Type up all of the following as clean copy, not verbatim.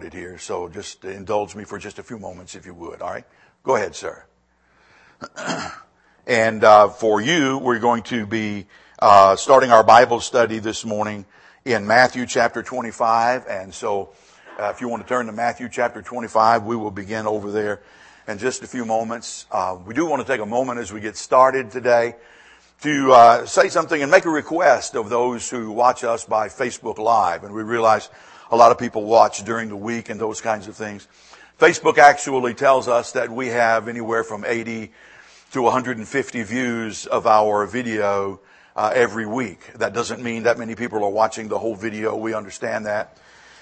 interrupted here, so just indulge me for just a few moments if you would, all right? Go ahead, sir. And for you, we're going to be starting our Bible study this morning in Matthew chapter 25. And so if you want to turn to Matthew chapter 25, we will begin over there in just a few moments. We do want to take a moment as we get started today to say something and make a request of those who watch us by Facebook Live. And we realize a lot of people watch during the week and those kinds of things. Facebook actually tells us that we have anywhere from 80 to 150 views of our video every week. That doesn't mean that many people are watching the whole video. We understand that.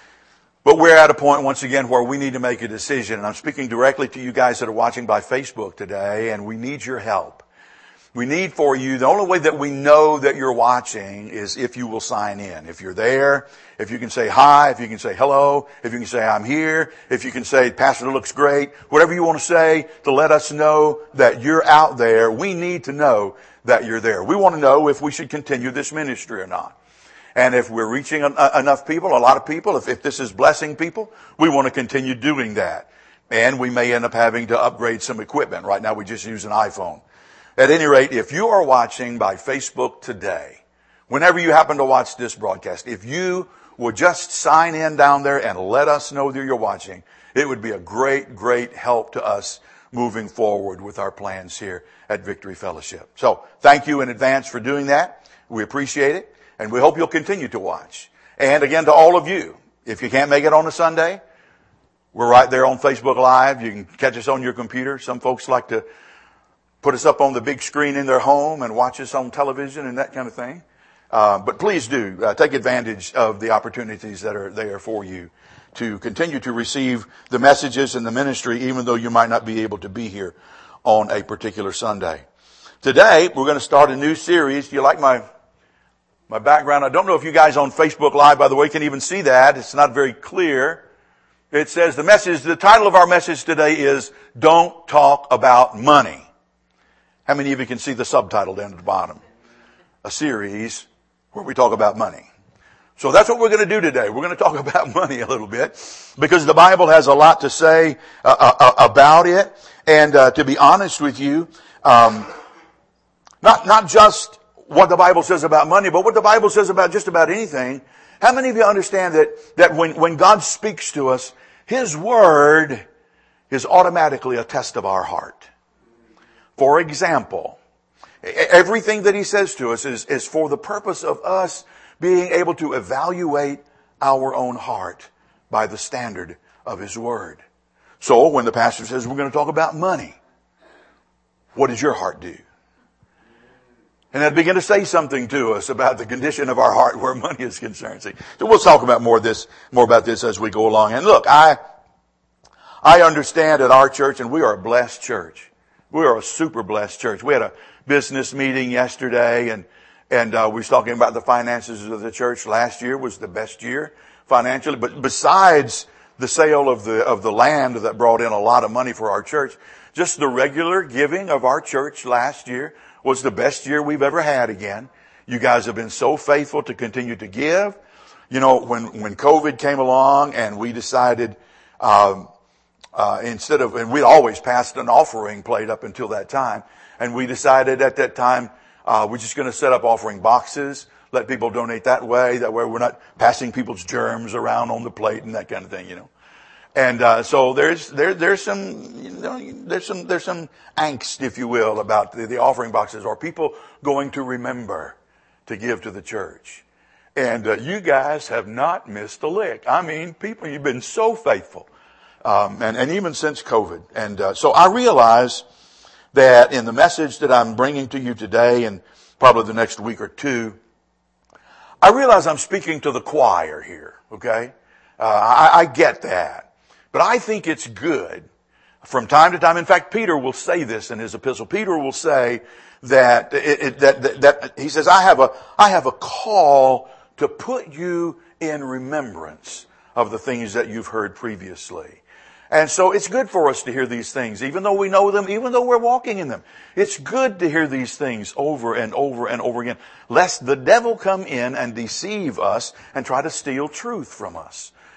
But we're at a point, once again, where we need to make a decision. And I'm speaking directly to you guys that are watching by Facebook today, and we need your help. We need for you, the only way that we know that you're watching is if you will sign in. If you're there, if you can say hi, if you can say hello, if you can say I'm here, if you can say Pastor looks great, whatever you want to say to let us know that you're out there, we need to know that you're there. We want to know if we should continue this ministry or not. And if we're reaching enough people, a lot of people, if this is blessing people, we want to continue doing that. And we may end up having to upgrade some equipment. Right now we just use an iPhone. At any rate, if you are watching by Facebook today, whenever you happen to watch this broadcast, if you would just sign in down there and let us know that you're watching, it would be a great, great help to us moving forward with our plans here at Victory Fellowship. So thank you in advance for doing that. We appreciate it, and we hope you'll continue to watch. And again, to all of you, if you can't make it on a Sunday, we're right there on Facebook Live. You can catch us on your computer. Some folks like to put us up on the big screen in their home and watch us on television and that kind of thing. But please do take advantage of the opportunities that are there for you to continue to receive the messages and the ministry, even though you might not be able to be here on a particular Sunday. Today, we're going to start a new series. Do you like my background? I don't know if you guys on Facebook Live, by the way, can even see that. It's not very clear. It says the title of our message today is Don't Talk About Money. How many of you can see the subtitle down at the bottom? A series where we talk about money. So that's what we're going to do today. We're going to talk about money a little bit because the Bible has a lot to say about it. And to be honest with you, not just what the Bible says about money, but what the Bible says about just about anything. How many of you understand that when God speaks to us, His Word is automatically a test of our heart? For example, everything that He says to us is for the purpose of us being able to evaluate our own heart by the standard of His Word. So when the pastor says we're going to talk about money, what does your heart do? And that begin to say something to us about the condition of our heart where money is concerned. So we'll talk about more about this as we go along. And look, I understand at our church, and we are a blessed church. We are a super blessed church. We had a business meeting yesterday, and we was talking about the finances of the church. Last year was the best year financially. But besides the sale of the land that brought in a lot of money for our church, just the regular giving of our church last year was the best year we've ever had again. You guys have been so faithful to continue to give. You know, when COVID came along and we decided, and we'd always passed an offering plate up until that time. And we decided at that time, we're just going to set up offering boxes, let people donate that way. That way we're not passing people's germs around on the plate and that kind of thing, you know. And, so there's some angst, if you will, about the offering boxes. Are people going to remember to give to the church? And, you guys have not missed a lick. I mean, people, you've been so faithful. And even since COVID. And so I realize that in the message that I'm bringing to you today and probably the next week or two, I realize I'm speaking to the choir here, okay? I get that. But I think it's good from time to time. In fact, Peter will say this in his epistle. Peter will say that he says, I have a call to put you in remembrance of the things that you've heard previously. And so it's good for us to hear these things, even though we know them, even though we're walking in them. It's good to hear these things over and over and over again, lest the devil come in and deceive us and try to steal truth from us.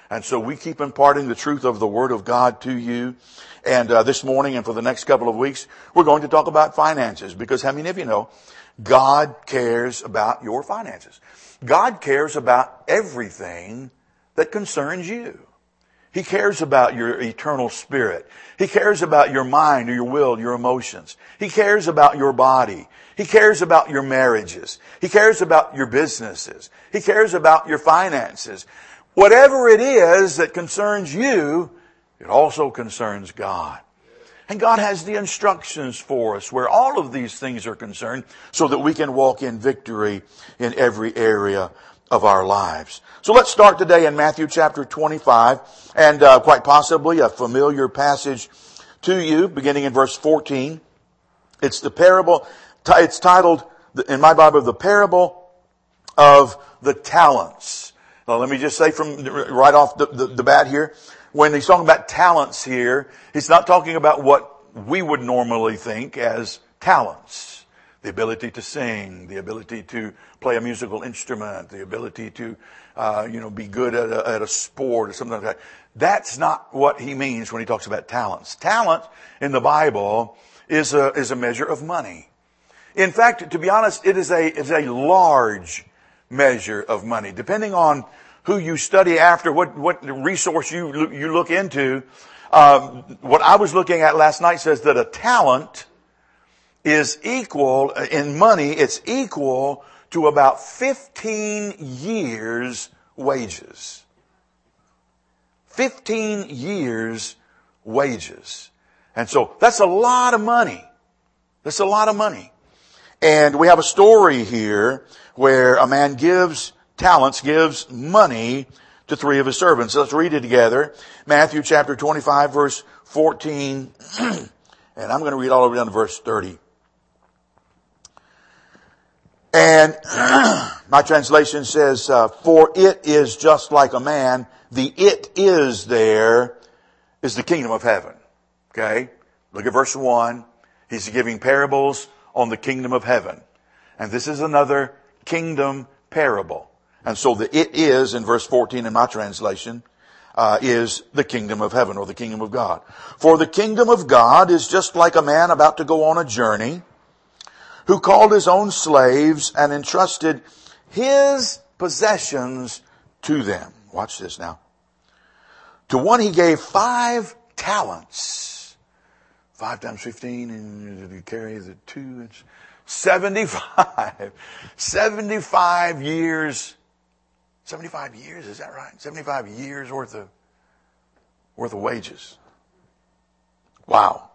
And so we keep imparting the truth of the Word of God to you. And this morning and for the next couple of weeks, we're going to talk about finances. Because how many of you know God cares about your finances? God cares about everything that concerns you. He cares about your eternal spirit. He cares about your mind, your will, your emotions. He cares about your body. He cares about your marriages. He cares about your businesses. He cares about your finances. Whatever it is that concerns you, it also concerns God. And God has the instructions for us where all of these things are concerned so that we can walk in victory in every area of our lives. So let's start today in Matthew chapter 25 and quite possibly a familiar passage to you beginning in verse 14. It's the parable, it's titled in my Bible, the parable of the talents. Now let me just say from right off the bat here, when he's talking about talents here, he's not talking about what we would normally think as talents. The ability to sing, the ability to play a musical instrument, the ability to, be good at a sport or something like that. That's not what he means when he talks about talents. Talent in the Bible is a measure of money. In fact, to be honest, it is a large measure of money. Depending on who you study after, what resource you look into, what I was looking at last night says that a talent is equal, in money, it's equal to about 15 years' wages. 15 years' wages. And so that's a lot of money. That's a lot of money. And we have a story here where a man gives money to 3 of his servants. So let's read it together. Matthew chapter 25 verse 14. And I'm going to read all the way down to verse 30. And my translation says, for it is just like a man. The it is there is the kingdom of heaven. Okay? Look at verse 1. He's giving parables on the kingdom of heaven. And this is another kingdom parable. And so the it is in verse 14 in my translation is the kingdom of heaven or the kingdom of God. For the kingdom of God is just like a man about to go on a journey who called his own slaves and entrusted his possessions to them. Watch this now. To one he gave 5 talents. 5 times 15 and you carry the 2. It's 75. 75 years. 75 years, is that right? 75 years worth of wages. Wow.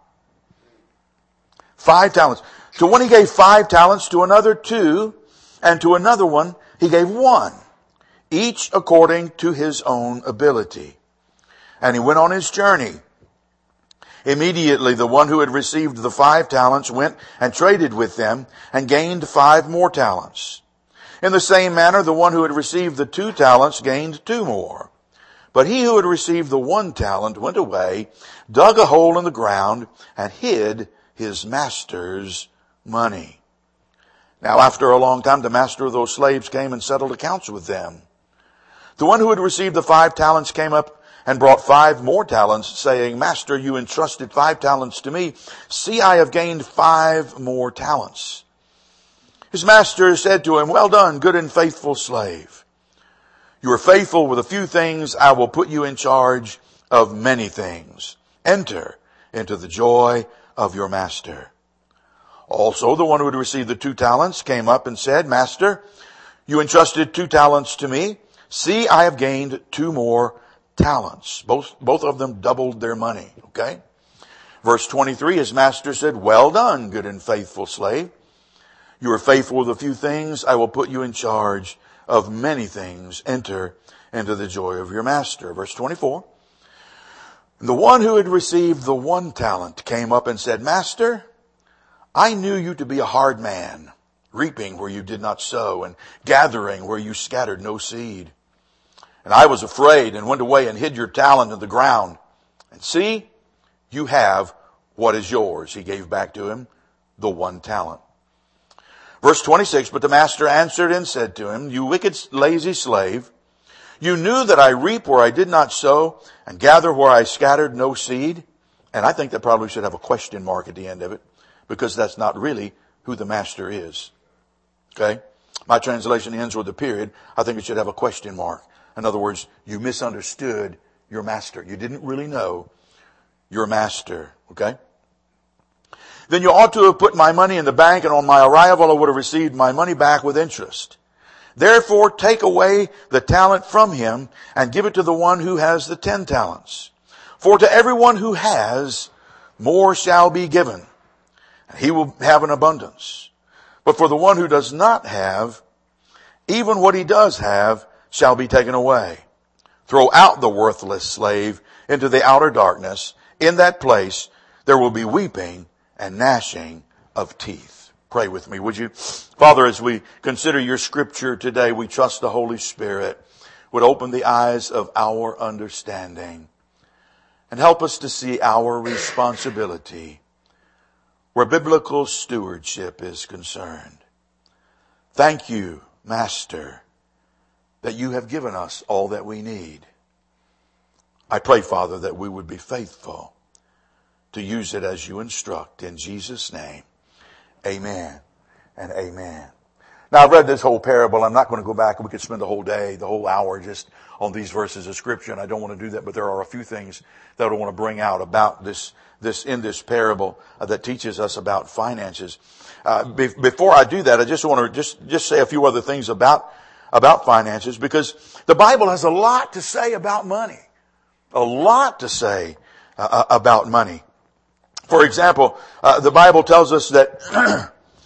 5 talents. To one he gave 5 talents, to another 2, and to another one he gave 1, each according to his own ability. And he went on his journey. Immediately the one who had received the 5 talents went and traded with them and gained 5 more talents. In the same manner, the one who had received the 2 talents gained 2 more. But he who had received the 1 talent went away, dug a hole in the ground, and hid his master's money. Now after a long time, the master of those slaves came and settled accounts with them. The one who had received the 5 talents came up and brought 5 more talents, saying, Master, you entrusted 5 talents to me. See, I have gained 5 more talents. His master said to him, Well done, good and faithful slave. You are faithful with a few things. I will put you in charge of many things. Enter into the joy of your master. Also, the one who had received the 2 talents came up and said, Master, you entrusted 2 talents to me. See, I have gained 2 more talents. Both of them doubled their money. Okay? Verse 23, his master said, Well done, good and faithful slave. You are faithful with a few things. I will put you in charge of many things. Enter into the joy of your master. Verse 24. The one who had received the 1 talent came up and said, Master, I knew you to be a hard man, reaping where you did not sow and gathering where you scattered no seed. And I was afraid and went away and hid your talent in the ground. And see, you have what is yours. He gave back to him the 1 talent. Verse 26, but the master answered and said to him, You wicked, lazy slave, You knew that I reap where I did not sow and gather where I scattered no seed. And I think that probably should have a question mark at the end of it, because that's not really who the master is. Okay? My translation ends with a period. I think it should have a question mark. In other words, you misunderstood your master. You didn't really know your master. Okay? Then you ought to have put my money in the bank, and on my arrival I would have received my money back with interest. Therefore take away the talent from him and give it to the one who has the 10 talents. For to everyone who has, more shall be given, and he will have an abundance. But for the one who does not have, even what he does have shall be taken away. Throw out the worthless slave into the outer darkness. In that place there will be weeping and gnashing of teeth. Pray with me, would you? Father, as we consider your scripture today, we trust the Holy Spirit would open the eyes of our understanding and help us to see our responsibility where biblical stewardship is concerned. Thank you, Master, that you have given us all that we need. I pray, Father, that we would be faithful to use it as you instruct. In Jesus' name, amen and amen. Now, I've read this whole parable. I'm not going to go back. We could spend the whole day, the whole hour just on these verses of Scripture, and I don't want to do that, but there are a few things that I want to bring out about this in this parable that teaches us about finances. Before I do that, I just want to just say a few other things about finances, because the Bible has a lot to say about money. A lot to say about money. For example, the Bible tells us that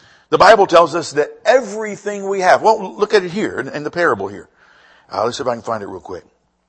everything we have. Well, look at it here in the parable here. Let's see if I can find it real quick.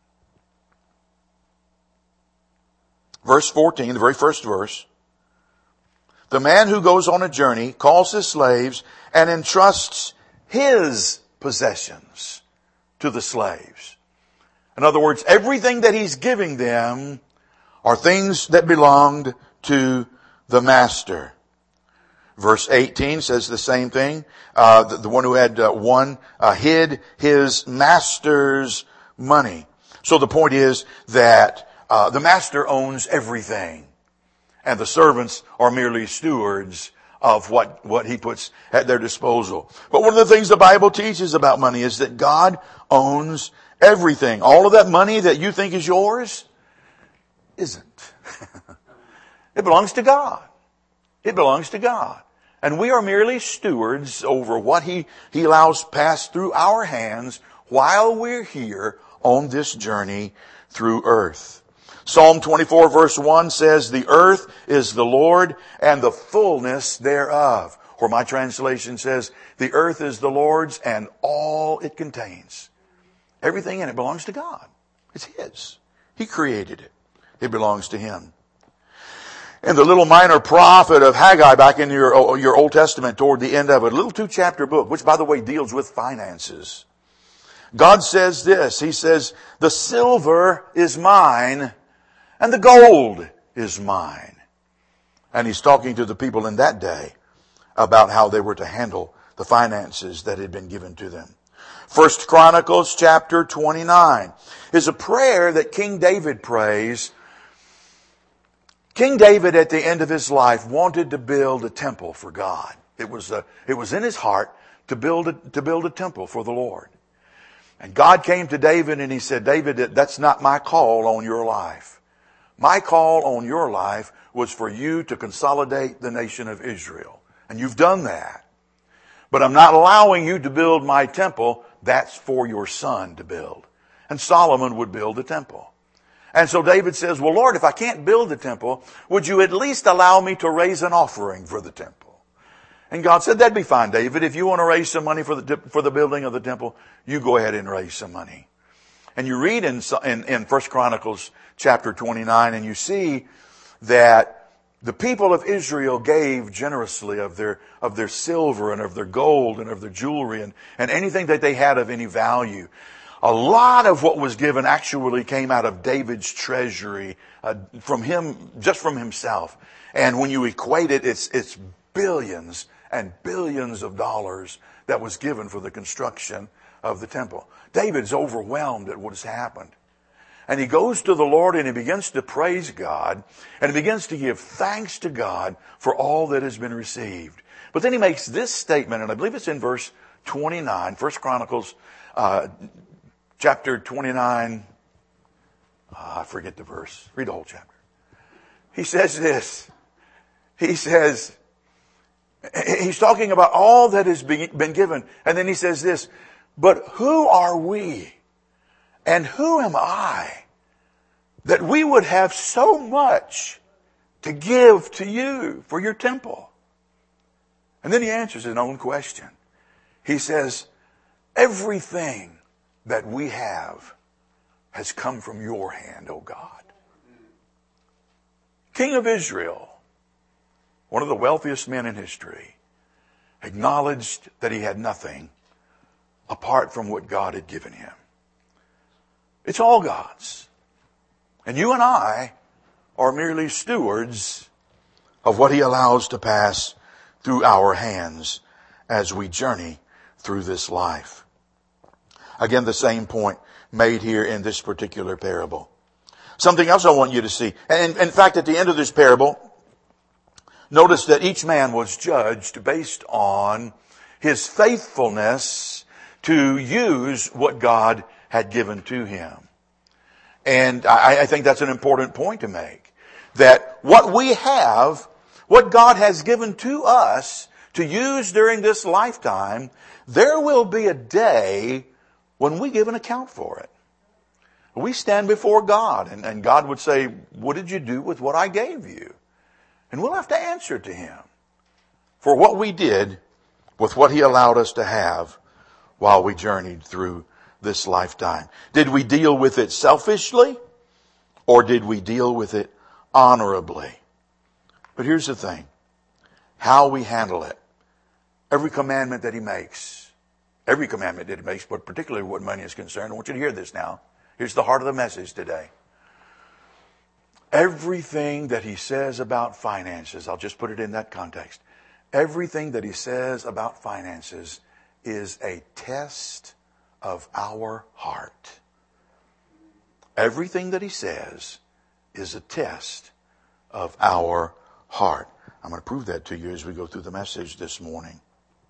Verse 14, the very first verse. The man who goes on a journey calls his slaves and entrusts his possessions to the slaves. In other words, everything that he's giving them are things that belonged to the master. Verse 18 says the same thing. The one who had hid his master's money. So the point is that the master owns everything, and the servants are merely stewards of what he puts at their disposal. But one of the things the Bible teaches about money is that God owns everything. All of that money that you think is yours isn't. It belongs to God. It belongs to God. And we are merely stewards over what He allows pass through our hands while we're here on this journey through earth. Psalm 24 verse 1 says, the earth is the Lord and the fullness thereof. Or my translation says, the earth is the Lord's and all it contains. Everything in it belongs to God. It's His. He created it. It belongs to Him. In the little minor prophet of Haggai, back in your Old Testament, toward the end of it, a little 2-chapter book, which by the way deals with finances. God says this. He says, the silver is mine and the gold is mine. And He's talking to the people in that day about how they were to handle the finances that had been given to them. 1 Chronicles chapter 29 is a prayer that King David prays. King David at the end of his life wanted to build a temple for God. It was in his heart to build a temple for the Lord. And God came to David and He said, David, that's not my call on your life. My call on your life was for you to consolidate the nation of Israel. And you've done that. But I'm not allowing you to build my temple. That's for your son to build. And Solomon would build the temple. And so David says, well, Lord, if I can't build the temple, would you at least allow me to raise an offering for the temple? And God said, that'd be fine, David. If you want to raise some money for the building of the temple, you go ahead and raise some money. And you read in 1 Chronicles chapter 29, and you see that the people of Israel gave generously of their silver and of their gold and of their jewelry and anything that they had of any value. A lot of what was given actually came out of David's treasury, from himself. And when you equate it, it's billions and billions of dollars that was given for the construction of the temple. David's overwhelmed at what has happened. And he goes to the Lord and he begins to praise God and he begins to give thanks to God for all that has been received. But then he makes this statement, and I believe it's in verse 29, 1 Chronicles chapter 29. I forget the verse. Read the whole chapter. He says this. He says, he's talking about all that has been given. And then he says this, but who are we and who am I that we would have so much to give to you for your temple? And then he answers his own question. He says, everything that we have has come from your hand, O God. King of Israel, one of the wealthiest men in history, acknowledged that he had nothing apart from what God had given him. It's all God's. And you and I are merely stewards of what he allows to pass through our hands as we journey through this life. Again, the same point made here in this particular parable. Something else I want you to see. And in fact, at the end of this parable, notice that each man was judged based on his faithfulness to use what God had given to him. And I think that's an important point to make. That what we have, what God has given to us to use during this lifetime, there will be a day when we give an account for it. We stand before God and God would say, what did you do with what I gave you? And we'll have to answer to him for what we did with what he allowed us to have while we journeyed through this lifetime. Did we deal with it selfishly or did we deal with it honorably? But here's the thing. How we handle it. Every commandment that he makes, but particularly what money is concerned, I want you to hear this now. Here's the heart of the message today. Everything that he says about finances, I'll just put it in that context. Everything that he says about finances is a test of our heart. Everything that he says is a test of our heart. I'm going to prove that to you as we go through the message this morning.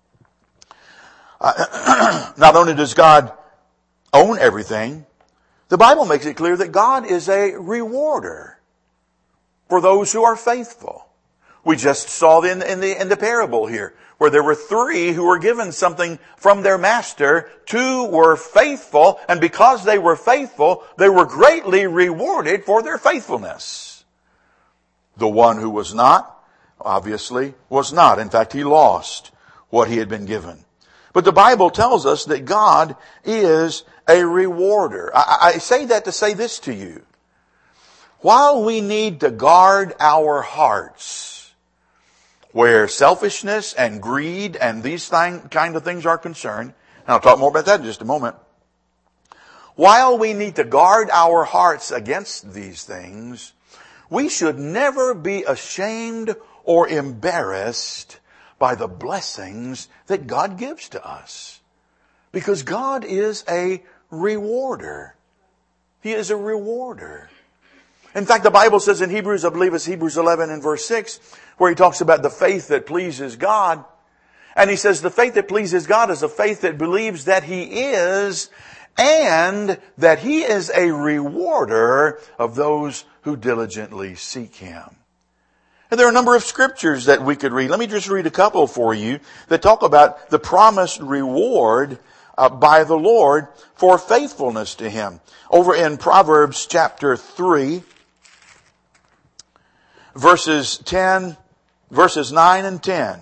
Not only does God own everything, the Bible makes it clear that God is a rewarder for those who are faithful. We just saw in the parable here where there were 3 who were given something from their master. 2 were faithful, and because they were faithful, they were greatly rewarded for their faithfulness. The one who was not, obviously, was not. In fact, he lost what he had been given. But the Bible tells us that God is a rewarder. I say that to say this to you. While we need to guard our hearts, where selfishness and greed and these kind of things are concerned, and I'll talk more about that in just a moment. While we need to guard our hearts against these things, we should never be ashamed or embarrassed by the blessings that God gives to us. Because God is a rewarder. He is a rewarder. In fact, the Bible says in Hebrews, I believe it's Hebrews 11 and verse 6, where he talks about the faith that pleases God. And he says the faith that pleases God is a faith that believes that he is, and that he is a rewarder of those who diligently seek him. And there are a number of scriptures that we could read. Let me just read a couple for you that talk about the promised reward by the Lord for faithfulness to him. Over in Proverbs chapter 3, verses 9 and 10.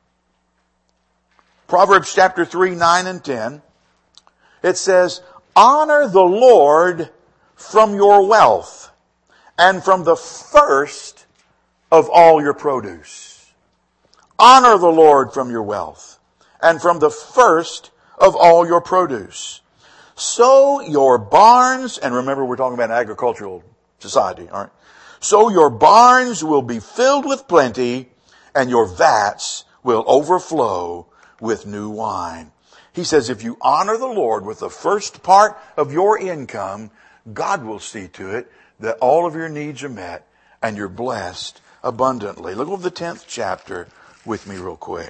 Proverbs chapter 3, 9 and 10. It says, honor the Lord from your wealth and from the first of all your produce. Honor the Lord from your wealth and from the first of all your produce. So your barns, and remember we're talking about an agricultural society, all right? So your barns will be filled with plenty and your vats will overflow with new wine. He says, if you honor the Lord with the first part of your income, God will see to it that all of your needs are met and you're blessed abundantly. Look over the 10th chapter with me real quick.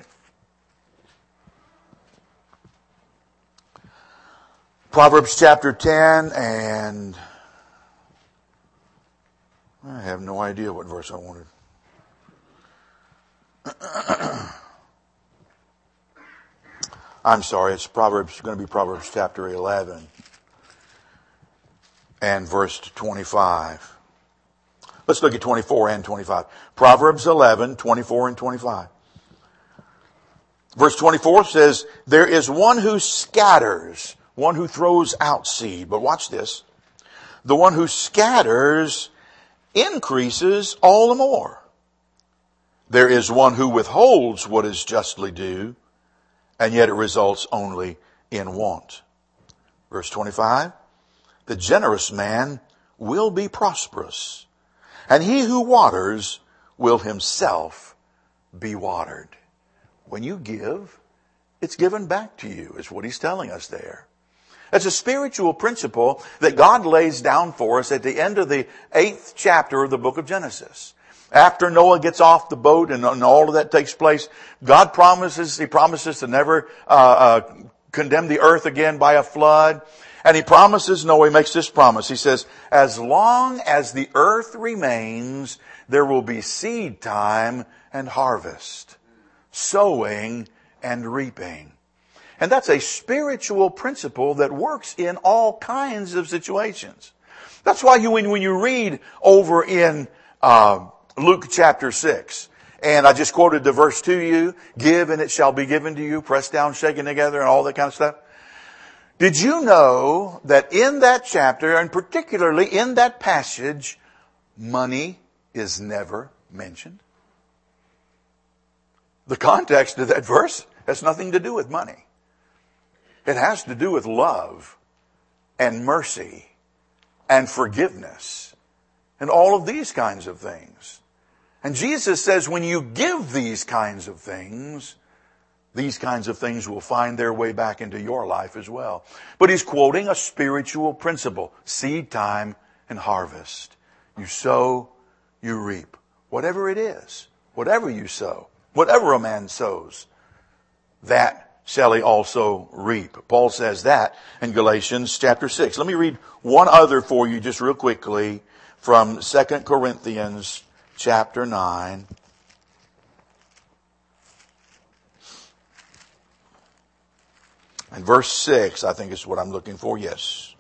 Proverbs chapter 10, and I have no idea what verse I wanted. I'm sorry, it's going to be Proverbs chapter 11 and verse 25. Let's look at 24 and 25. Proverbs 11, 24 and 25. Verse 24 says, there is one who scatters, one who throws out seed. But watch this. The one who scatters increases all the more. There is one who withholds what is justly due, and yet it results only in want. Verse 25, the generous man will be prosperous, and he who waters will himself be watered. When you give, it's given back to you, is what he's telling us there. It's a spiritual principle that God lays down for us at the end of the 8th chapter of the book of Genesis. After Noah gets off the boat and all of that takes place, God promises to never condemn the earth again by a flood. And he promises Noah, he makes this promise. He says, as long as the earth remains, there will be seed time and harvest, sowing and reaping. And that's a spiritual principle that works in all kinds of situations. That's why when you read over in Luke chapter 6, and I just quoted the verse to you, give and it shall be given to you, pressed down, shaken together, and all that kind of stuff. Did you know that in that chapter, and particularly in that passage, money is never mentioned? The context of that verse has nothing to do with money. It has to do with love and mercy and forgiveness and all of these kinds of things. And Jesus says when you give these kinds of things will find their way back into your life as well. But he's quoting a spiritual principle, seed time and harvest. You sow, you reap. Whatever it is, whatever you sow, whatever a man sows, that shall he also reap. Paul says that in Galatians chapter 6. Let me read one other for you just real quickly from 2 Corinthians chapter 9. And verse 6, I think is what I'm looking for. Yes.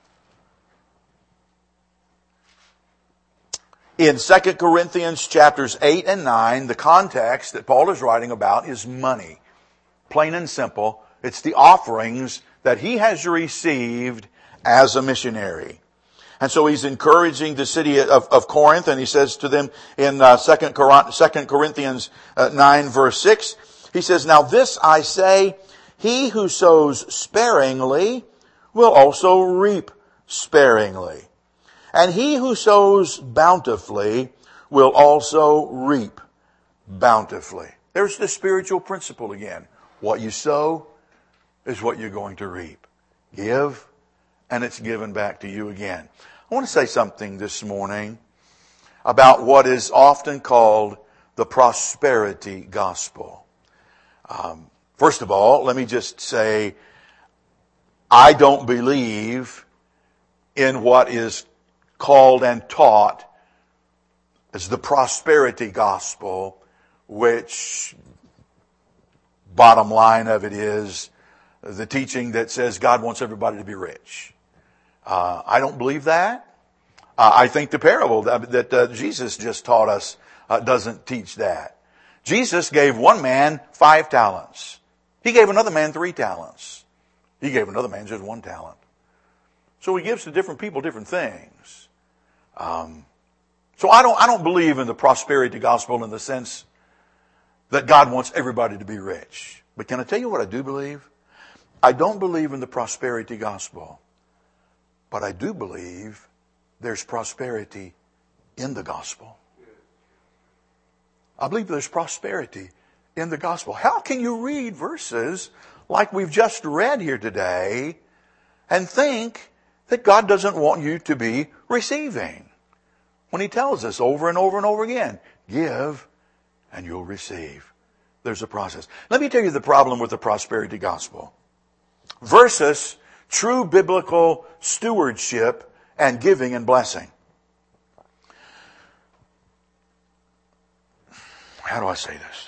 In 2 Corinthians chapters 8 and 9, the context that Paul is writing about is money. Plain and simple. It's the offerings that he has received as a missionary. And so he's encouraging the city of Corinth, and he says to them in 2 Corinthians 9 verse 6, he says, now this I say, he who sows sparingly will also reap sparingly. And he who sows bountifully will also reap bountifully. There's the spiritual principle again. What you sow is what you're going to reap. Give, and it's given back to you again. I want to say something this morning about what is often called the prosperity gospel. First of all, let me just say, I don't believe in what is called and taught as the prosperity gospel, which bottom line of it is the teaching that says God wants everybody to be rich. I don't believe that. I think the parable that Jesus just taught us doesn't teach that. Jesus gave one man 5 talents. He gave another man 3 talents. He gave another man just 1 talent. So he gives to different people different things. So I don't believe in the prosperity gospel in the sense that God wants everybody to be rich. But can I tell you what I do believe? I don't believe in the prosperity gospel. But I do believe there's prosperity in the gospel. I believe there's prosperity in the gospel. How can you read verses like we've just read here today and think that God doesn't want you to be receiving. When He tells us over and over and over again, give and you'll receive. There's a process. Let me tell you the problem with the prosperity gospel versus true biblical stewardship and giving and blessing. How do I say this?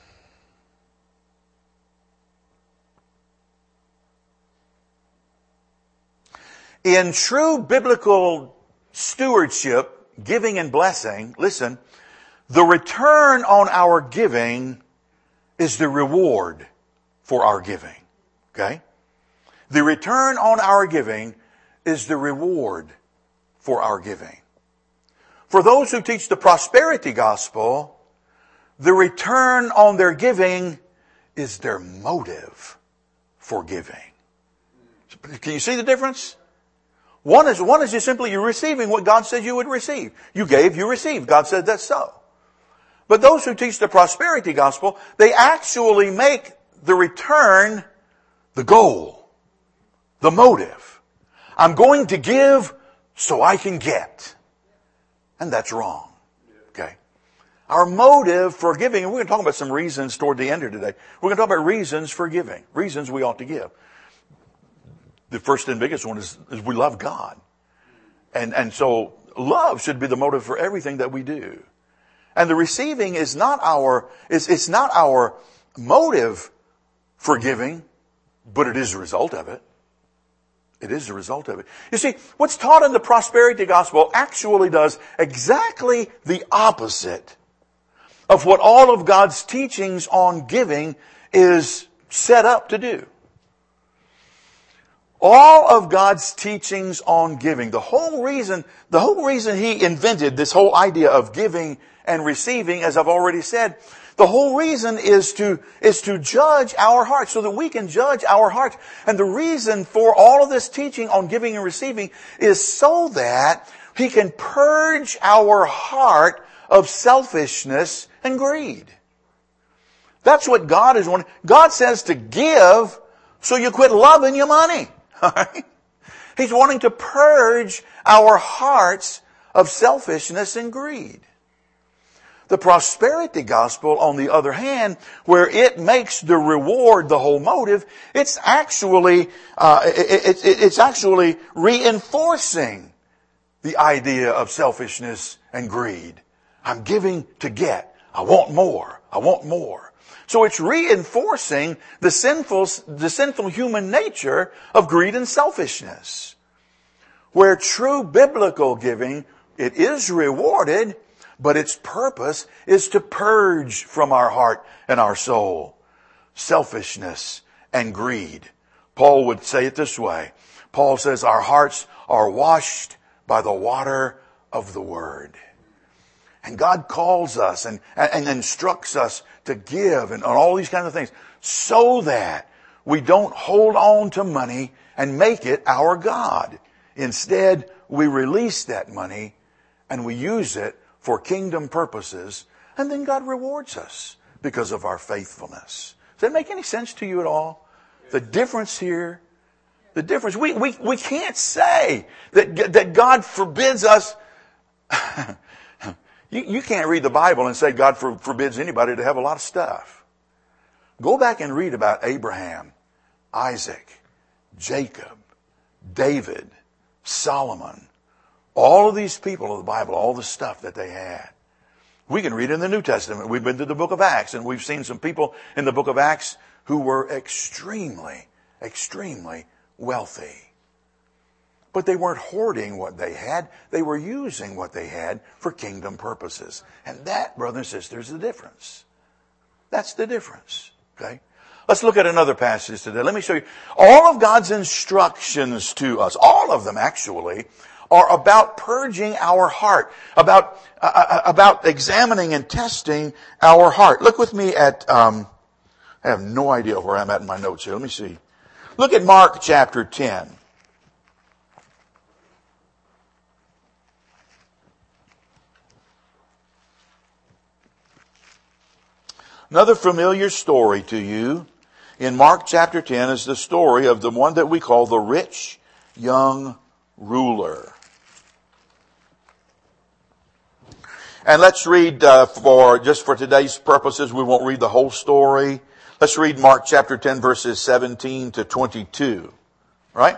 In true biblical stewardship, giving and blessing, listen, the return on our giving is the reward for our giving. Okay? The return on our giving is the reward for our giving. For those who teach the prosperity gospel, the return on their giving is their motive for giving. Can you see the difference? One is just simply you're receiving what God said you would receive. You gave, you received. God said that's so. But those who teach the prosperity gospel, they actually make the return the goal, the motive. I'm going to give so I can get. And that's wrong. Okay? Our motive for giving, and we're going to talk about some reasons toward the end of today. We're going to talk about reasons for giving, reasons we ought to give. The first and biggest one is we love God. And so love should be the motive for everything that we do. And the receiving is not it's not our motive for giving, but it is a result of it. It is a result of it. You see, what's taught in the prosperity gospel actually does exactly the opposite of what all of God's teachings on giving is set up to do. All of God's teachings on giving, the whole reason He invented this whole idea of giving and receiving, as I've already said, the whole reason is to judge our hearts so that we can judge our hearts. And the reason for all of this teaching on giving and receiving is so that He can purge our heart of selfishness and greed. That's what God is wanting. God says to give so you quit loving your money. He's wanting to purge our hearts of selfishness and greed. The prosperity gospel, on the other hand, where it makes the reward the whole motive, it's actually reinforcing the idea of selfishness and greed. I'm giving to get. I want more. I want more. So it's reinforcing the sinful human nature of greed and selfishness. Where true biblical giving, it is rewarded, but its purpose is to purge from our heart and our soul selfishness and greed. Paul would say it this way. Paul says our hearts are washed by the water of the Word. And God calls us and instructs us to give and all these kinds of things so that we don't hold on to money and make it our God. Instead, we release that money and we use it for kingdom purposes, and then God rewards us because of our faithfulness. Does that make any sense to you at all? The difference here, the difference, we can't say that God forbids us. You can't read the Bible and say God forbids anybody to have a lot of stuff. Go back and read about Abraham, Isaac, Jacob, David, Solomon, all of these people of the Bible, all the stuff that they had. We can read in the New Testament. We've been to the book of Acts, and we've seen some people in the book of Acts who were extremely, extremely wealthy. But they weren't hoarding what they had. They were using what they had for kingdom purposes. And that, brothers and sisters, is the difference. That's the difference. Okay? Let's look at another passage today. Let me show you. All of God's instructions to us, all of them actually, are about purging our heart, about examining and testing our heart. Look with me at, I have no idea where I'm at in my notes here. Let me see. Look at Mark chapter 10. Another familiar story to you in Mark chapter 10 is the story of the one that we call the rich young ruler. And let's read, for today's purposes, we won't read the whole story. Let's read Mark chapter 10 verses 17 to 22. Right?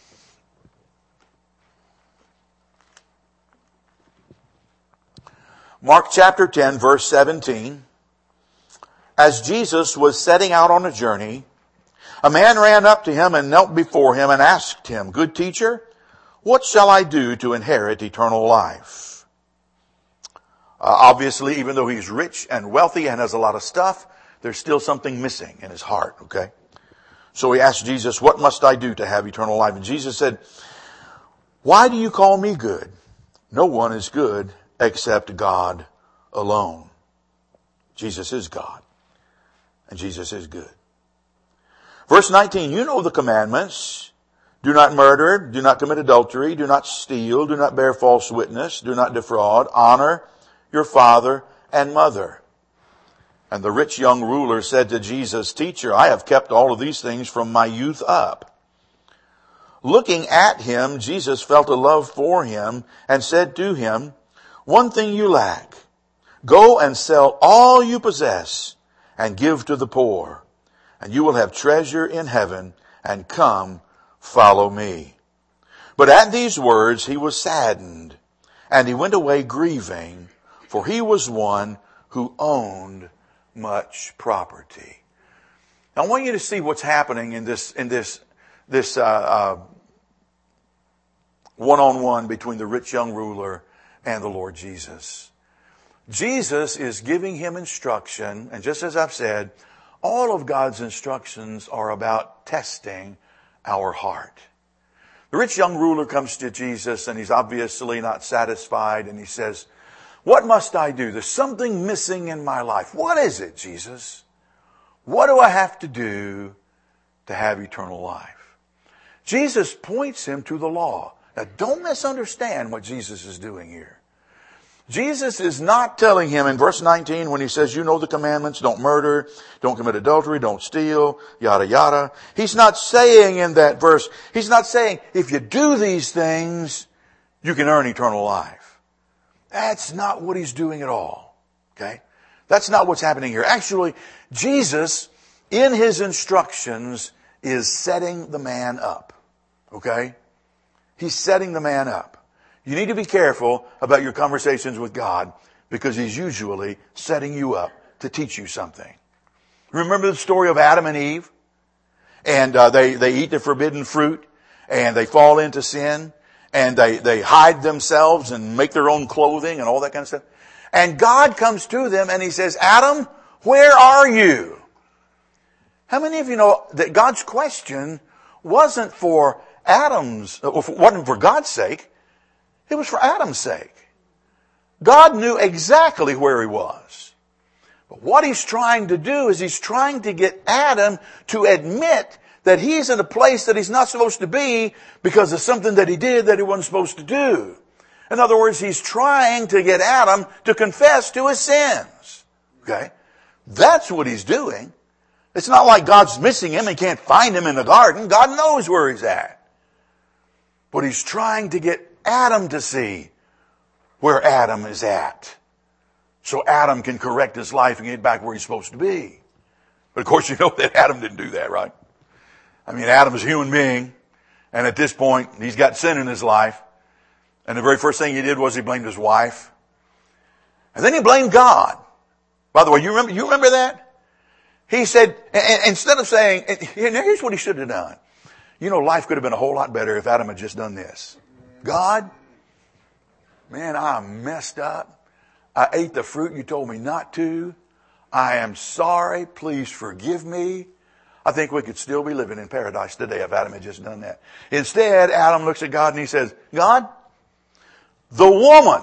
Mark chapter 10 verse 17. As Jesus was setting out on a journey, a man ran up to him and knelt before him and asked him, "Good teacher, what shall I do to inherit eternal life?" Obviously, even though he's rich and wealthy and has a lot of stuff, there's still something missing in his heart, okay? So he asked Jesus, "What must I do to have eternal life?" And Jesus said, "Why do you call me good? No one is good except God alone." Jesus is God, and Jesus is good. Verse 19, you know the commandments. Do not murder, do not commit adultery, do not steal, do not bear false witness, do not defraud, honor your father and mother. And the rich young ruler said to Jesus, "Teacher, I have kept all of these things from my youth up." Looking at him, Jesus felt a love for him and said to him, "One thing you lack. Go and sell all you possess and give to the poor, and you will have treasure in heaven, and come, follow me." But at these words he was saddened, and he went away grieving, for he was one who owned much property. Now I want you to see what's happening in this one-on-one between the rich young ruler and the Lord Jesus. Jesus is giving him instruction, and just as I've said, all of God's instructions are about testing our heart. The rich young ruler comes to Jesus, and he's obviously not satisfied, and he says, "What must I do? There's something missing in my life. What is it, Jesus? What do I have to do to have eternal life?" Jesus points him to the law. Now, don't misunderstand what Jesus is doing here. Jesus is not telling him in verse 19 when he says, "You know the commandments, don't murder, don't commit adultery, don't steal, yada, yada." He's not saying in that verse, he's not saying, if you do these things, you can earn eternal life. That's not what he's doing at all. Okay? That's not what's happening here. Actually, Jesus, in his instructions, is setting the man up. Okay? He's setting the man up. You need to be careful about your conversations with God, because he's usually setting you up to teach you something. Remember the story of Adam and Eve? And they eat the forbidden fruit, and they fall into sin. And they hide themselves and make their own clothing and all that kind of stuff. And God comes to them and he says, "Adam, where are you?" How many of you know that God's question wasn't for God's sake. It was for Adam's sake. God knew exactly where he was. But what he's trying to do is he's trying to get Adam to admit that he's in a place that he's not supposed to be because of something that he did that he wasn't supposed to do. In other words, he's trying to get Adam to confess to his sins. Okay? That's what he's doing. It's not like God's missing him and can't find him in the garden. God knows where he's at. But he's trying to get Adam to see where Adam is at, so Adam can correct his life and get back where he's supposed to be. But of course you know that Adam didn't do that, right? I mean, Adam is a human being, and at this point, he's got sin in his life. And the very first thing he did was he blamed his wife. And then he blamed God. By the way, you remember that? He said, instead of saying, here's what he should have done. You know, life could have been a whole lot better if Adam had just done this. God, man, I messed up. I ate the fruit you told me not to. I am sorry. Please forgive me. I think we could still be living in paradise today if Adam had just done that. Instead, Adam looks at God and he says, "God, the woman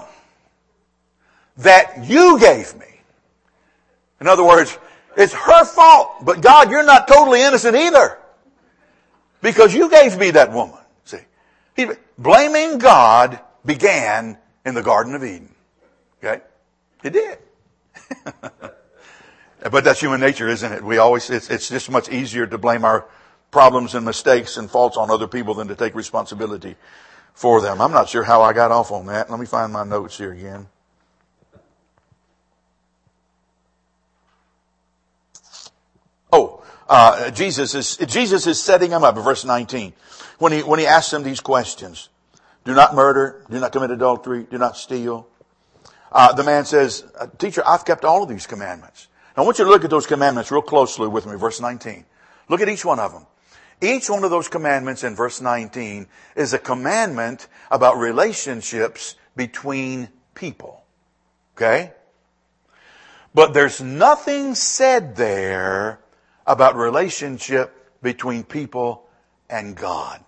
that you gave me." In other words, it's her fault. But God, you're not totally innocent either, because you gave me that woman. See, blaming God began in the Garden of Eden. Okay? It did. But that's human nature, isn't it? It's just much easier to blame our problems and mistakes and faults on other people than to take responsibility for them. I'm not sure how I got off on that. Let me find my notes here again. Jesus is setting him up in verse 19 when he asks him these questions. Do not murder, do not commit adultery, do not steal. The man says, Teacher, I've kept all of these commandments. Now I want you to look at those commandments real closely with me, verse 19. Look at each one of them. Each one of those commandments in verse 19 is a commandment about relationships between people. Okay? But there's nothing said there about relationship between people and God.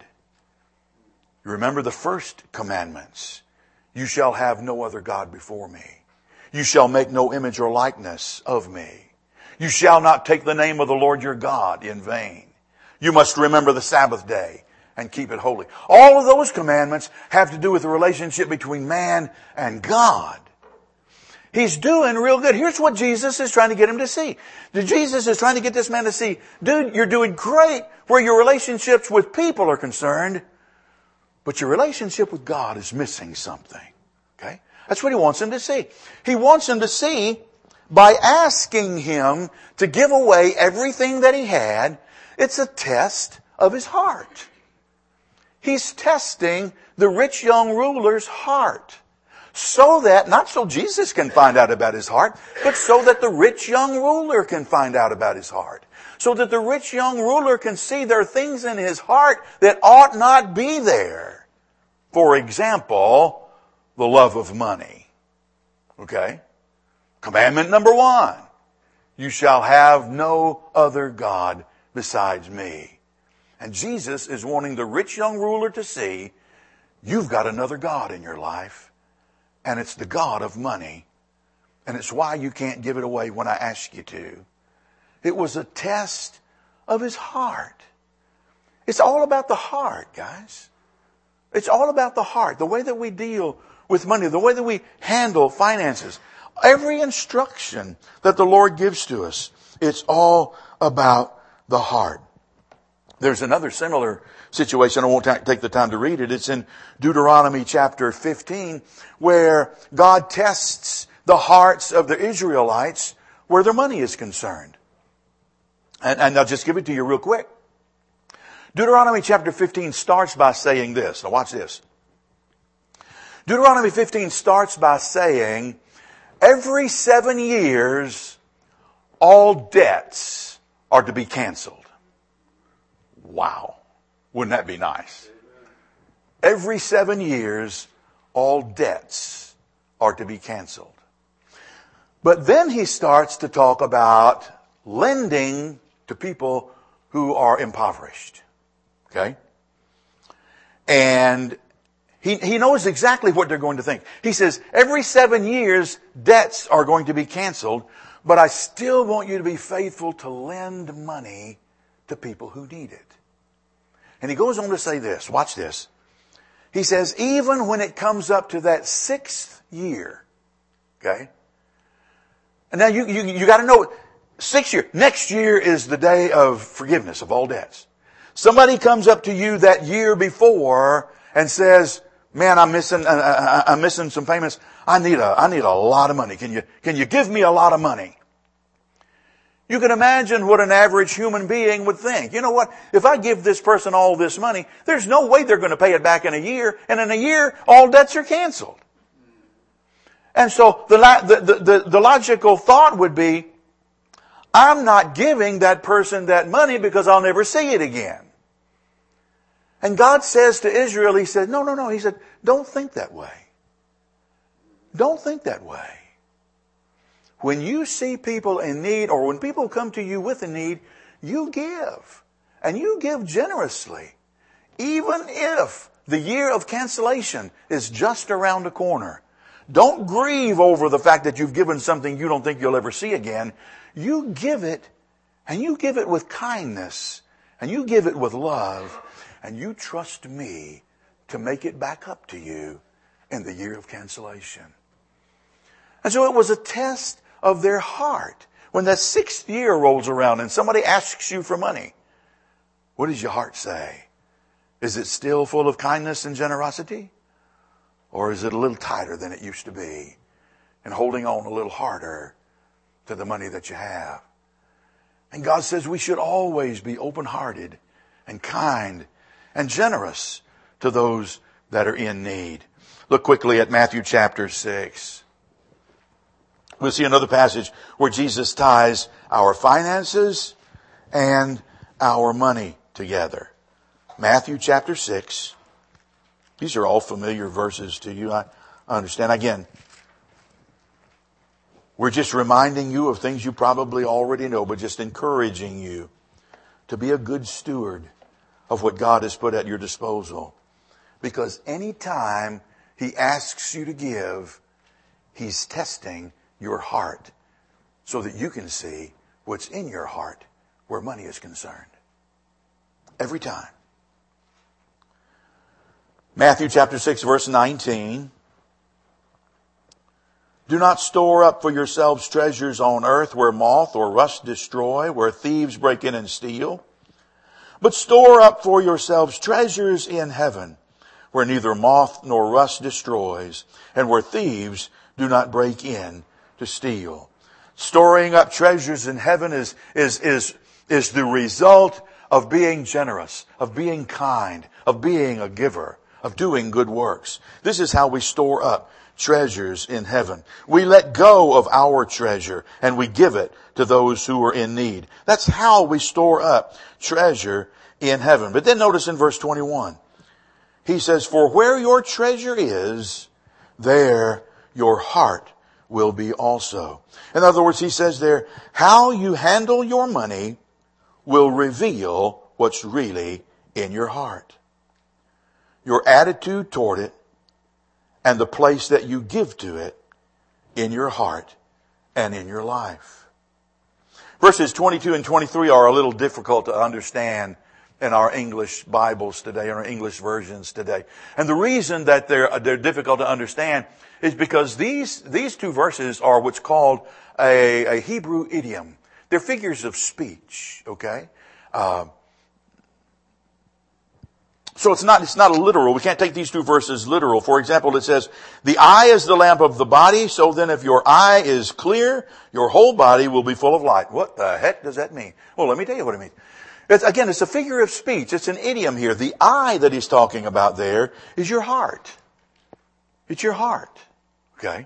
You remember the first commandments. You shall have no other God before me. You shall make no image or likeness of me. You shall not take the name of the Lord your God in vain. You must remember the Sabbath day and keep it holy. All of those commandments have to do with the relationship between man and God. He's doing real good. Here's what Jesus is trying to get him to see. Jesus is trying to get this man to see, dude, you're doing great where your relationships with people are concerned, but your relationship with God is missing something. Okay? That's what he wants him to see. He wants him to see by asking him to give away everything that he had. It's a test of his heart. He's testing the rich young ruler's heart. So that, not so Jesus can find out about his heart, but so that the rich young ruler can find out about his heart. So that the rich young ruler can see there are things in his heart that ought not be there. For example, the love of money. Okay? Commandment number 1. You shall have no other God besides me. And Jesus is wanting the rich young ruler to see, you've got another God in your life. And it's the God of money. And it's why you can't give it away when I ask you to. It was a test of his heart. It's all about the heart, guys. It's all about the heart. The way that we deal with money, the way that we handle finances. Every instruction that the Lord gives to us, it's all about the heart. There's another similar situation. I won't take the time to read it. It's in Deuteronomy chapter 15, where God tests the hearts of the Israelites where their money is concerned. And I'll just give it to you real quick. Deuteronomy chapter 15 starts by saying this. Now watch this. Deuteronomy 15 starts by saying, every 7 years, all debts are to be canceled. Wow. Wouldn't that be nice? Every 7 years, all debts are to be canceled. But then he starts to talk about lending to people who are impoverished. Okay? And he knows exactly what they're going to think. He says, every 7 years, debts are going to be canceled, but I still want you to be faithful to lend money to people who need it. And he goes on to say this. Watch this. He says, even when it comes up to that 6th year, okay? And now you got to know, 6th year, next year is the day of forgiveness of all debts. Somebody comes up to you that year before and says, man, I'm missing some payments. I need a lot of money. Can you give me a lot of money? You can imagine what an average human being would think. You know what? If I give this person all this money, there's no way they're going to pay it back in a year. And in a year, all debts are canceled. And so the logical thought would be, I'm not giving that person that money because I'll never see it again. And God says to Israel, He said, no. He said, don't think that way. Don't think that way. When you see people in need, or when people come to you with a need, you give. And you give generously. Even if the year of cancellation is just around the corner. Don't grieve over the fact that you've given something you don't think you'll ever see again. You give it, and you give it with kindness, and you give it with love, and you trust me to make it back up to you in the year of cancellation. And so it was a test of their heart. When that 6th year rolls around and somebody asks you for money, what does your heart say? Is it still full of kindness and generosity? Or is it a little tighter than it used to be and holding on a little harder to the money that you have? And God says we should always be open-hearted and kind and generous to those that are in need. Look quickly at Matthew chapter 6. We'll see another passage where Jesus ties our finances and our money together. Matthew chapter 6. These are all familiar verses to you. I understand. Again, we're just reminding you of things you probably already know, but just encouraging you to be a good steward of what God has put at your disposal. Because any time He asks you to give, He's testing your heart so that you can see what's in your heart where money is concerned. Every time. Matthew chapter 6 verse 19. Do not store up for yourselves treasures on earth where moth or rust destroy, where thieves break in and steal. But store up for yourselves treasures in heaven, where neither moth nor rust destroys, and where thieves do not break in to steal. Storing up treasures in heaven is the result of being generous, of being kind, of being a giver, of doing good works. This is how we store up treasures in heaven. We let go of our treasure and we give it to those who are in need. That's how we store up treasure in heaven. But then notice in verse 21, he says, for where your treasure is, there your heart will be also. In other words, he says there, how you handle your money will reveal what's really in your heart. Your attitude toward it and the place that you give to it in your heart and in your life. Verses 22 and 23 are a little difficult to understand in our English Bibles today, in our English versions today. And the reason that they're difficult to understand is because these two verses are what's called a Hebrew idiom. They're figures of speech, okay? So it's not a literal. We can't take these two verses literal. For example, it says, the eye is the lamp of the body, so then if your eye is clear, your whole body will be full of light. What the heck does that mean? Well, let me tell you what it means. It's a figure of speech. It's an idiom here. The eye that he's talking about there is your heart. It's your heart. Okay?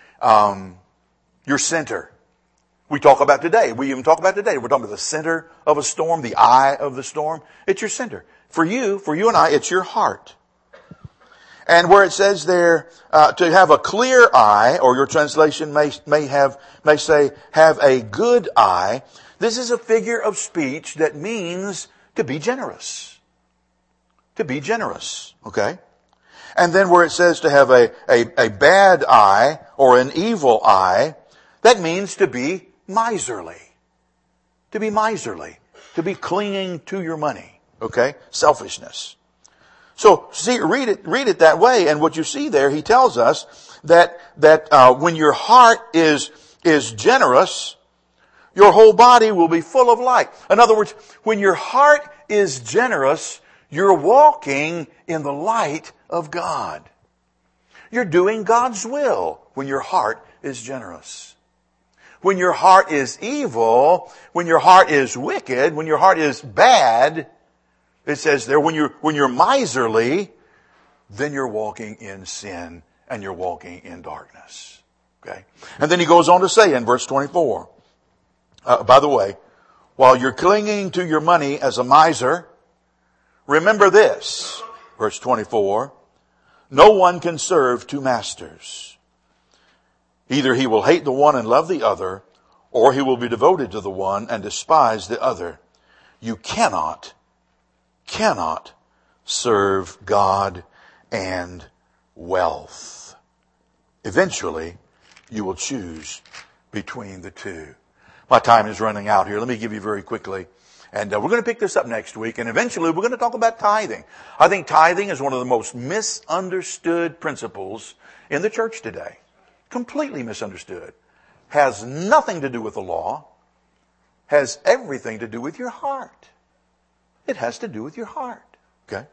Your center. We talk about today. We even talk about today. We're talking about the center of a storm, the eye of the storm. It's your center. For you and I, it's your heart. And where it says there, to have a clear eye, or your translation may say, have a good eye. This is a figure of speech that means to be generous. To be generous. Okay? And then where it says to have a bad eye, or an evil eye, that means to be miserly. To be miserly. To be clinging to your money. Okay? Selfishness. So, see, read it that way, and what you see there, he tells us that when your heart is generous, your whole body will be full of light. In other words, when your heart is generous, you're walking in the light of God. You're doing God's will when your heart is generous. When your heart is evil, when your heart is wicked, when your heart is bad, it says there, when you're miserly, then you're walking in sin and you're walking in darkness. Okay? And then he goes on to say in verse 24, by the way, while you're clinging to your money as a miser, remember this, verse 24, no one can serve two masters. Either he will hate the one and love the other, or he will be devoted to the one and despise the other. You cannot serve God and wealth. Eventually, you will choose between the two. My time is running out here. Let me give you very quickly. And we're going to pick this up next week. And eventually, we're going to talk about tithing. I think tithing is one of the most misunderstood principles in the church today. Completely misunderstood. Has nothing to do with the law. has everything to do with your heart. It has to do with your heart. Okay?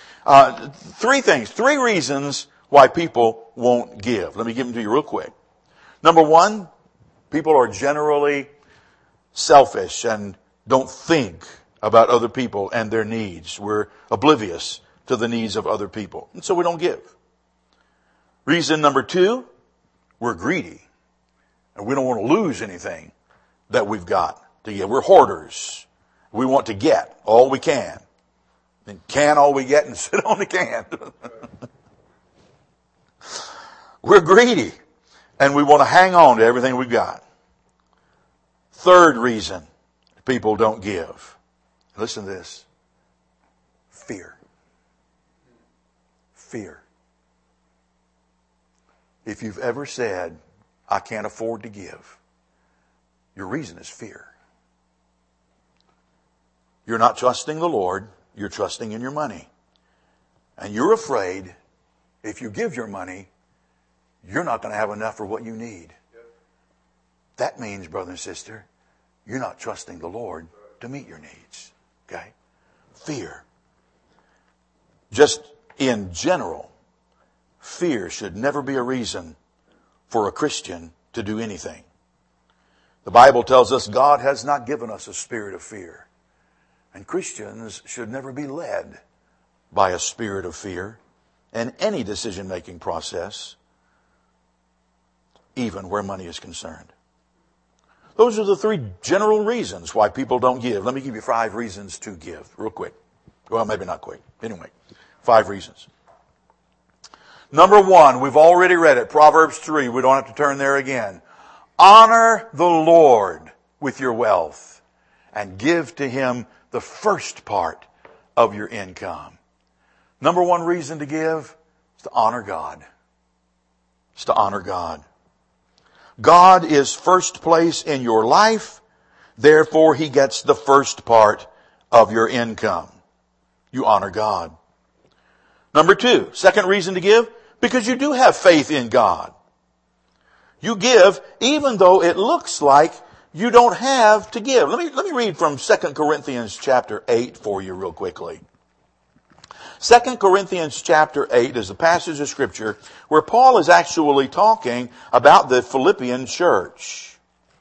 Three reasons why people won't give. Let me give them to you real quick. Number one, people are generally selfish and don't think about other people and their needs. We're oblivious to the needs of other people, and so we don't give. Reason number two, we're greedy, and we don't want to lose anything that we've got to give. We're hoarders. We want to get all we can. And can all we get and sit on the can. We're greedy, and we want to hang on to everything we've got. Third reason people don't give. Listen to this. Fear. Fear. If you've ever said, I can't afford to give, your reason is fear. You're not trusting the Lord, you're trusting in your money. And you're afraid if you give your money, you're not going to have enough for what you need. That means, brother and sister, you're not trusting the Lord to meet your needs. Okay? Fear. Just in general, fear should never be a reason for a Christian to do anything. The Bible tells us God has not given us a spirit of fear. And Christians should never be led by a spirit of fear in any decision-making process, even where money is concerned. Those are the three general reasons why people don't give. Let me give you 5 reasons to give, real quick. Well, maybe not quick. Anyway, 5 reasons. Number 1, we've already read it, Proverbs 3. We don't have to turn there again. Honor the Lord with your wealth and give to Him the first part of your income. Number 1 reason to give is to honor God. It's to honor God. God is first place in your life, therefore He gets the first part of your income. You honor God. Number 2, second reason to give, because you do have faith in God. You give even though it looks like you don't have to give. Let me read from 2 Corinthians chapter 8 for you real quickly. 2 Corinthians chapter 8 is a passage of Scripture where Paul is actually talking about the Philippian church.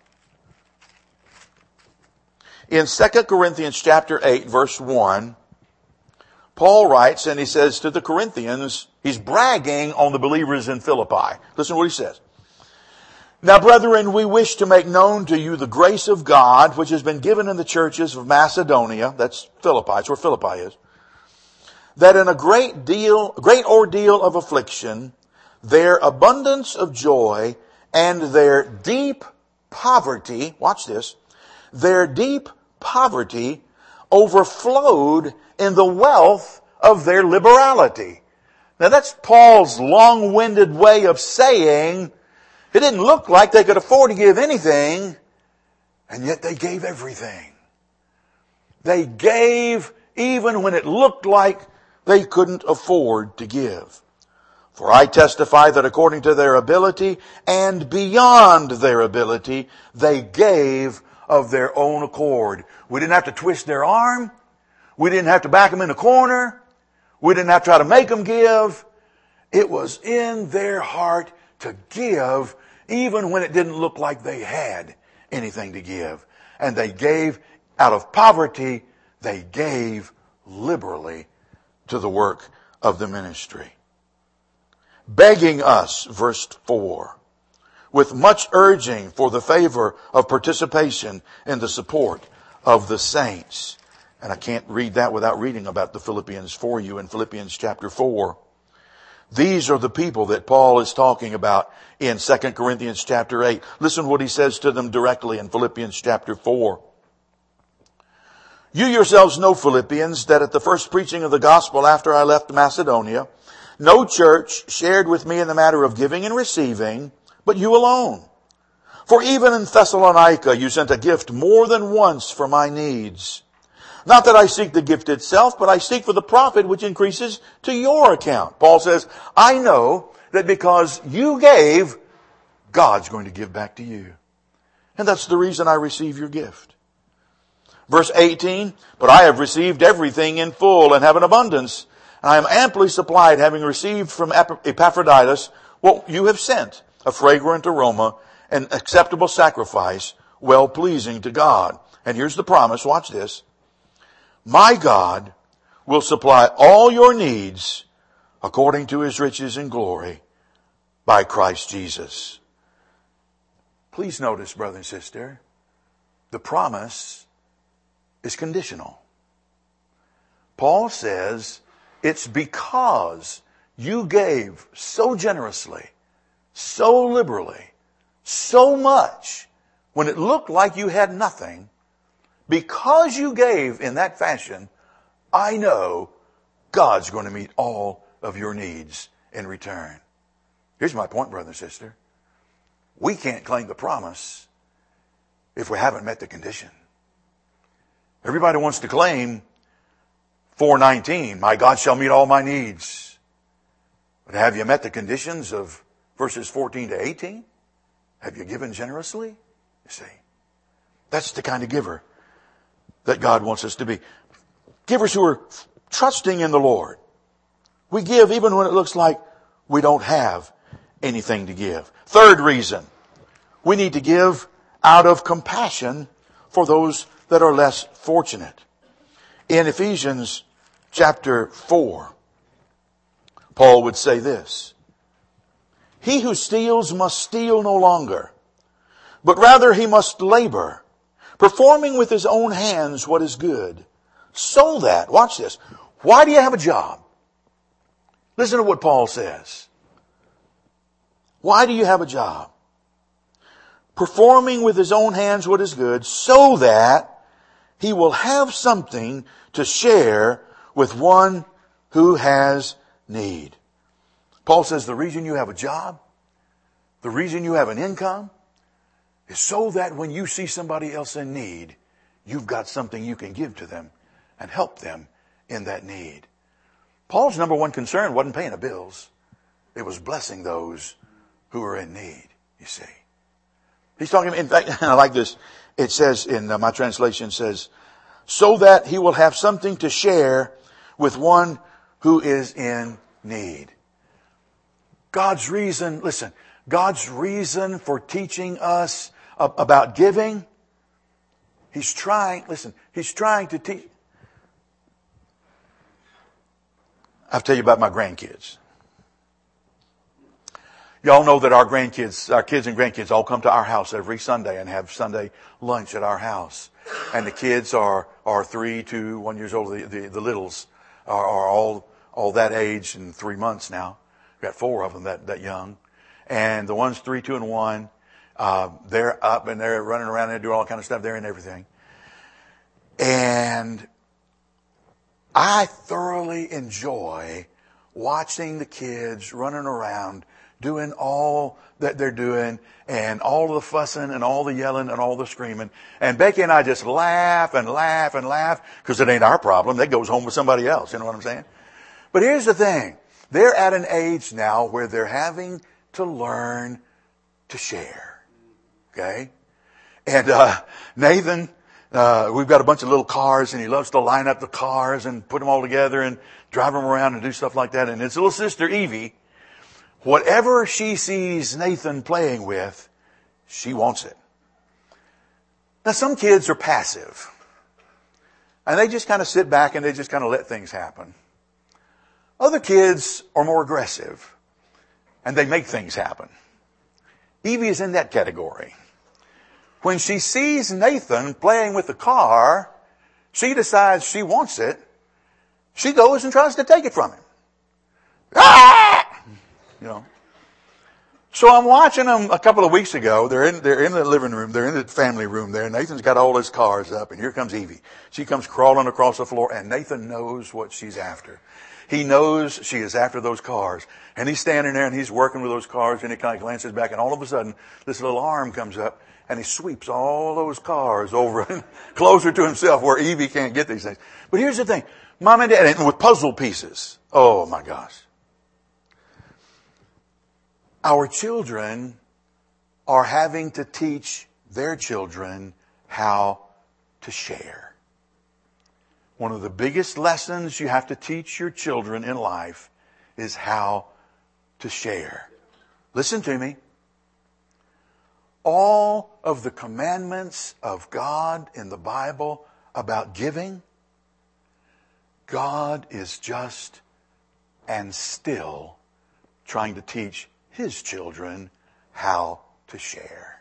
In 2 Corinthians chapter 8 verse 1, Paul writes and he says to the Corinthians, he's bragging on the believers in Philippi. Listen to what he says. Now, brethren, we wish to make known to you the grace of God, which has been given in the churches of Macedonia. That's Philippi. That's where Philippi is. That in a great ordeal of affliction, their abundance of joy and their deep poverty, watch this, their deep poverty overflowed in the wealth of their liberality. Now that's Paul's long-winded way of saying it didn't look like they could afford to give anything, and yet they gave everything. They gave even when it looked like they couldn't afford to give. For I testify that according to their ability and beyond their ability, they gave of their own accord. We didn't have to twist their arm. We didn't have to back them in a corner. We didn't have to try to make them give. It was in their heart to give even when it didn't look like they had anything to give. And they gave out of poverty. They gave liberally to the work of the ministry. Begging us, verse 4, with much urging for the favor of participation in the support of the saints. And I can't read that without reading about the Philippians for you in Philippians chapter 4. These are the people that Paul is talking about in 2 Corinthians chapter 8. Listen to what he says to them directly in Philippians chapter 4. You yourselves know, Philippians, that at the first preaching of the gospel after I left Macedonia, no church shared with me in the matter of giving and receiving, but you alone. For even in Thessalonica you sent a gift more than once for my needs. Not that I seek the gift itself, but I seek for the profit which increases to your account. Paul says, I know that because you gave, God's going to give back to you. And that's the reason I receive your gift. Verse 18, but I have received everything in full and have an abundance. And I am amply supplied, having received from Epaphroditus what you have sent, a fragrant aroma, an acceptable sacrifice, well-pleasing to God. And here's the promise, watch this. My God will supply all your needs according to his riches and glory by Christ Jesus. Please notice, brother and sister, the promise is conditional. Paul says it's because you gave so generously, so liberally, so much when it looked like you had nothing. Because you gave in that fashion, I know God's going to meet all of your needs in return. Here's my point, brother and sister. We can't claim the promise if we haven't met the condition. Everybody wants to claim 4:19, my God shall meet all my needs. But have you met the conditions of verses 14 to 18? Have you given generously? You see, that's the kind of giver that God wants us to be. Givers who are trusting in the Lord. We give even when it looks like we don't have anything to give. Third reason, we need to give out of compassion for those that are less fortunate. In Ephesians chapter 4, Paul would say this, he who steals must steal no longer, but rather he must labor, performing with his own hands what is good, so that, watch this, why do you have a job? Listen to what Paul says. Why do you have a job? Performing with his own hands what is good, so that he will have something to share with one who has need. Paul says the reason you have a job, the reason you have an income, is so that when you see somebody else in need, you've got something you can give to them and help them in that need. Paul's number one concern wasn't paying the bills. It was blessing those who are in need, you see. He's talking, in fact, I like this. It says in my translation says, so that he will have something to share with one who is in need. God's reason, listen, God's reason for teaching us about giving, He's trying to teach. I'll tell you about my grandkids. Y'all know that our kids and grandkids all come to our house every Sunday and have Sunday lunch at our house. And the kids are 3 to 1 years old. The littles are all that age and 3 months now. We've got 4 of them that young. And the ones 3, 2, and 1, they're up and they're running around and doing all kind of stuff. They're in everything. And I thoroughly enjoy watching the kids running around doing all that they're doing and all the fussing and all the yelling and all the screaming. And Becky and I just laugh and laugh and laugh because it ain't our problem. That goes home with somebody else. You know what I'm saying? But here's the thing. They're at an age now where they're having to learn to share. Okay? And Nathan, we've got a bunch of little cars and he loves to line up the cars and put them all together and drive them around and do stuff like that. And his little sister, Evie, whatever she sees Nathan playing with, she wants it. Now, some kids are passive. And they just kind of sit back and they just kind of let things happen. Other kids are more aggressive. And they make things happen. Evie is in that category. When she sees Nathan playing with the car, she decides she wants it. She goes and tries to take it from him. Ah! You know. So I'm watching them a couple of weeks ago. They're in the living room. They're in the family room there. Nathan's got all his cars up, and here comes Evie. She comes crawling across the floor, and Nathan knows what she's after. He knows she is after those cars. And he's standing there, and he's working with those cars, and he kind of glances back, and all of a sudden, this little arm comes up, and he sweeps all those cars over closer to himself where Evie can't get these things. But here's the thing. Mom and Dad, and with puzzle pieces. Oh, my gosh. Our children are having to teach their children how to share. one of the biggest lessons you have to teach your children in life is how to share. Listen to me. All of the commandments of God in the Bible about giving, God is just and still trying to teach His children how to share.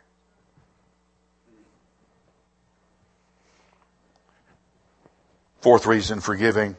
Fourth reason for giving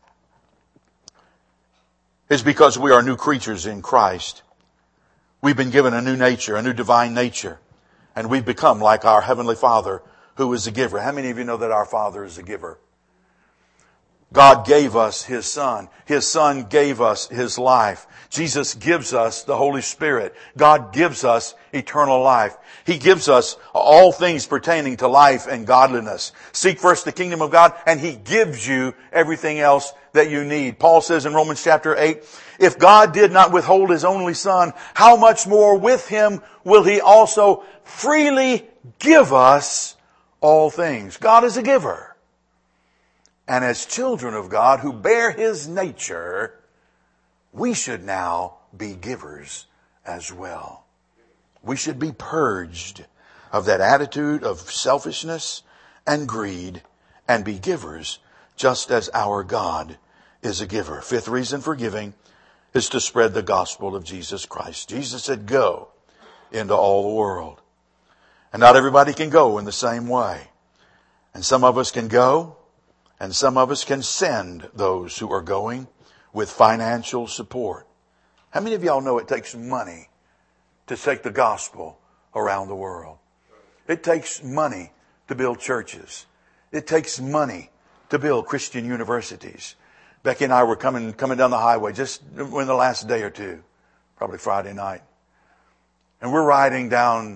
is because we are new creatures in Christ. We've been given a new nature, a new divine nature, and we've become like our Heavenly Father who is a giver. How many of you know that our Father is a giver? God gave us His Son. His Son gave us His life. Jesus gives us the Holy Spirit. God gives us eternal life. He gives us all things pertaining to life and godliness. Seek first the kingdom of God, and He gives you everything else that you need. Paul says in Romans chapter 8, if God did not withhold His only Son, how much more with Him will He also freely give us all things? God is a giver. And as children of God who bear His nature, we should now be givers as well. We should be purged of that attitude of selfishness and greed and be givers just as our God is a giver. Fifth reason for giving is to spread the gospel of Jesus Christ. Jesus said, go into all the world. And not everybody can go in the same way. And some of us can go, and some of us can send those who are going with financial support. How many of y'all know it takes money to take the gospel around the world? It takes money to build churches. It takes money to build Christian universities. Becky and I were coming down the highway just in the last day or two, probably Friday night. And we're riding down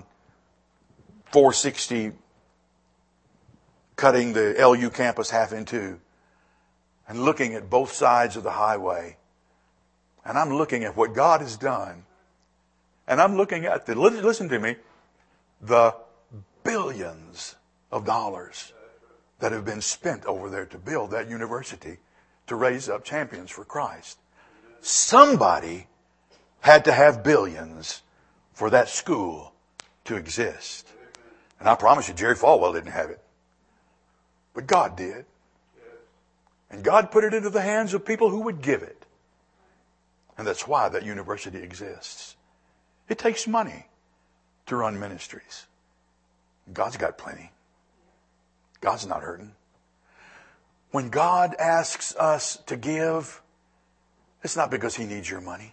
460, cutting the LU campus half in two, and looking at both sides of the highway. And I'm looking at what God has done. And I'm looking at listen to me, the billions of dollars that have been spent over there to build that university, to raise up champions for Christ. Somebody had to have billions for that school to exist. And I promise you, Jerry Falwell didn't have it. But God did. And God put it into the hands of people who would give it. And that's why that university exists. It takes money to run ministries. God's got plenty. God's not hurting. When God asks us to give, it's not because He needs your money.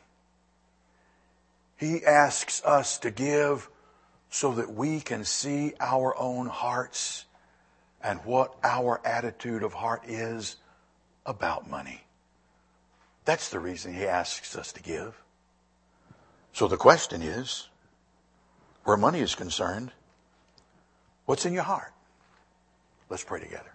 He asks us to give so that we can see our own hearts and what our attitude of heart is about money. That's the reason He asks us to give. So the question is, where money is concerned, what's in your heart? Let's pray together.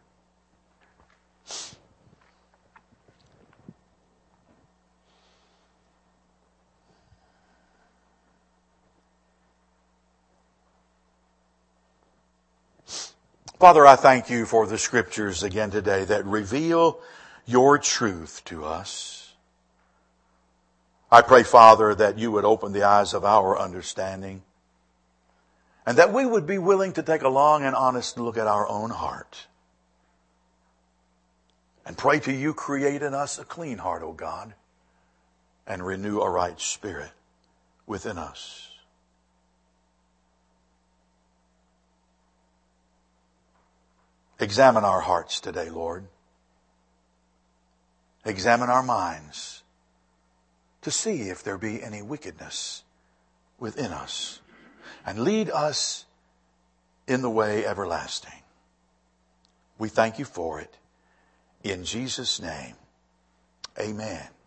Father, I thank You for the scriptures again today that reveal Your truth to us. I pray, Father, that You would open the eyes of our understanding and that we would be willing to take a long and honest look at our own heart and pray to You, create in us a clean heart, O God, and renew a right spirit within us. Examine our hearts today, Lord. Examine our minds to see if there be any wickedness within us, and lead us in the way everlasting. We thank You for it. In Jesus' name, amen.